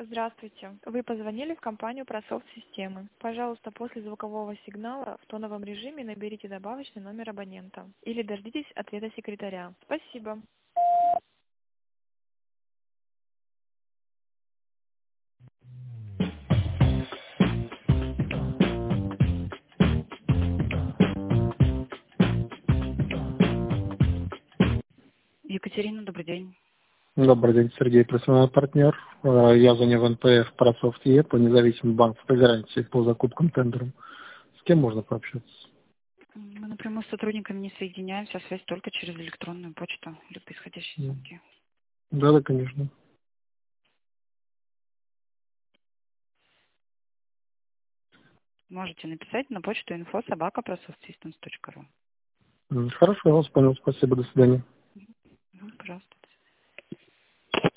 Здравствуйте. Вы позвонили в компанию ProSoft Системы. Пожалуйста, после звукового сигнала в тоновом режиме наберите добавочный номер абонента или дождитесь ответа секретаря. Спасибо. Екатерина, добрый день. Добрый день, Сергей, профессиональный партнер. Я звоню в НПФ ProSoft по независимому банку по гарантии по закупкам тендерам. С кем можно пообщаться? Мы напрямую с сотрудниками не соединяемся, связь только через электронную почту, либо исходящие звонки. Да, конечно. Можете написать на почту info@prosoftsystems.ru. Хорошо, я вас понял. Спасибо, до свидания. Пожалуйста.